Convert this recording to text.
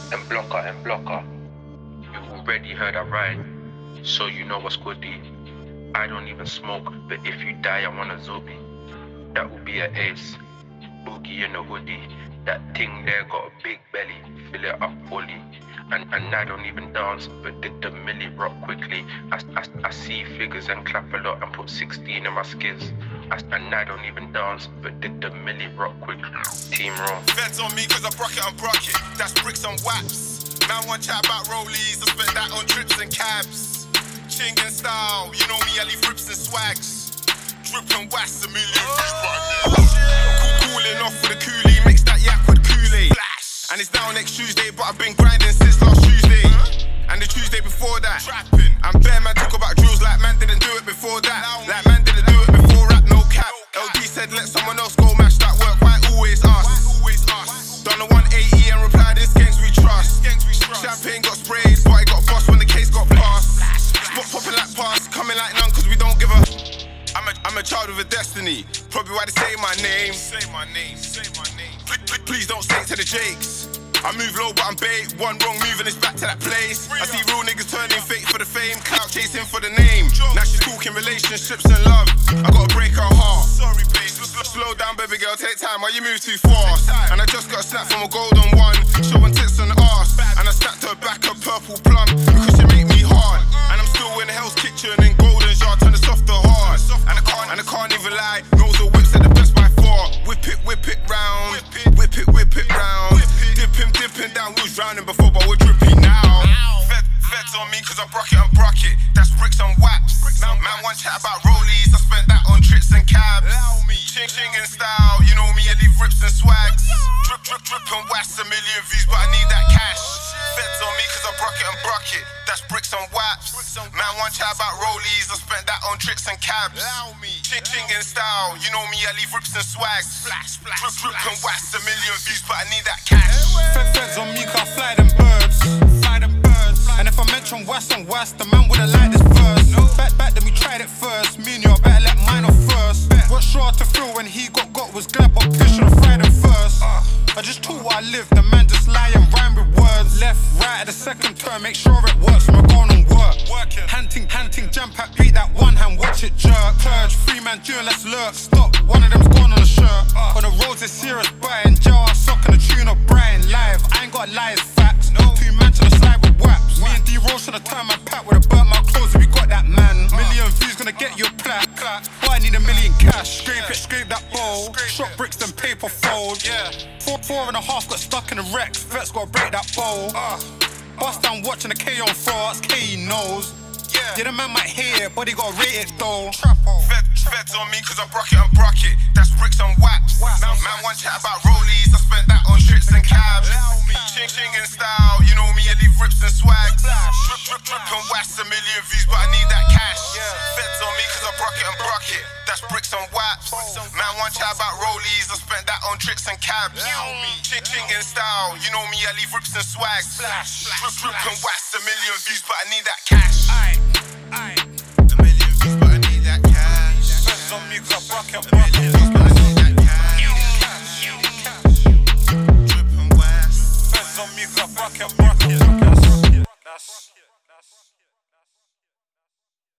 and blocker. You already heard I ride, so you know what's goodie. I don't even smoke, but if you die, I want a Zobi. That will be an ace. Boogie in a hoodie. That thing there got a big belly. Fill it up fully. And I don't even dance, but did the milli rock quickly. I see figures and clap a lot and put 16 in my skids. And I don't even dance, but did the milli rock quickly. Team wrong. Feds on me cause I brock it and brock it. That's bricks and waps. Man want chat about rollies, I spent that on trips and cabs. Chingin style, you know me, I leave rips and swags. Drip and wax a million cooling off with a coolie, mix that yak with Kool-Aid. And it's now next Tuesday, but I've been grinding since last Tuesday. And the Tuesday before that, trapping. And bare man talk about drills like man didn't do it before that. Like man didn't do it before rap, no cap. LD said let someone else go match that work, why always us? Done the 180 and replied this gangs we trust. Champagne got sprayed, but it got bust when the case got passed. Spot popping like pass, coming like none cause we don't give a. I'm a child with a destiny, probably why they say my name. Say my name. Please don't say it to the Jakes. I move low but I'm bait, one wrong move and it's back to that place. I see real niggas turning fake for the fame, clout chasing for the name. Now she's talking relationships and love, I gotta break her heart. Sorry babe, slow down baby girl, take time, why you move too fast? And I just got a snap from a golden one, showing tits and arse. And I snapped her back a purple plum, because she make me hard. And I'm still in Hell's Kitchen in Golden Jar, turn the soft to hard. And I can't even lie, knows the whips are the best by far. Whip it round, whip it round. Dipping down, we was drowning before, but we're drippy now. Feds on me cause I brock it and brock it. That's bricks and waps. Man want chat about rollies, I spent that on trips and cabs. Chingin style, you know me, I leave rips and swags. Drip and wax a million views, but I need that cash. Feds on me cause I brock it and brock it. That's bricks and waps. Man want chat about rollies, I spent that on tricks and cabs. Chingin style, you know me, I leave rips and swags. Drip and wax a million views, but I need that cash. Feds on me cause I fly them birds. And if I mention West and West, the man wouldn't like this verse. Back then we tried it first. Me and you, I better let mine off first. What sure to feel when he got was glad, but push should've fried him first. I just told what I live, the man just lie and rhyme with words. Left, right at the second turn, make sure it works. We're going on work. Hunting, jump at, beat that one hand, watch it jerk. Purge, 3-man duel, let's lurk. Stop, one of them's gone on the shirt. On the roads it's serious, buying jail, I suck on the tune of Brian live. I ain't got lies, facts. 2 man to the slide with waps. Me and D-Roll should've turned my pack with a burnt my clothes if we got that man. Million views gonna get you a plaque. But I need a million cash. Scrape that bowl. Shot bricks, then paper fold. 4.5 got stuck in the Rex. Vets gotta break that bowl. Bust down watching the K on 4, that's K he knows. Yeah, the man might hear it, but he gotta rate it though. Feds on me cause I brock it and brock it. That's bricks and waps. Man want chat about rollies, I spent that on trips and cabs. Chingin style, you know me, I leave rips and swags. Drip and wax a million views, but I need that cash. Feds on me cause I brock it and brock it. That's bricks and waps. Man want chat about rollies, I spent that on tricks and cabs. Chingin style, you know me, I leave rips and swags. Drip and wax a million views, but I need that cash. A million views, but I need that cash. Feds on me cause I brock it and brock it.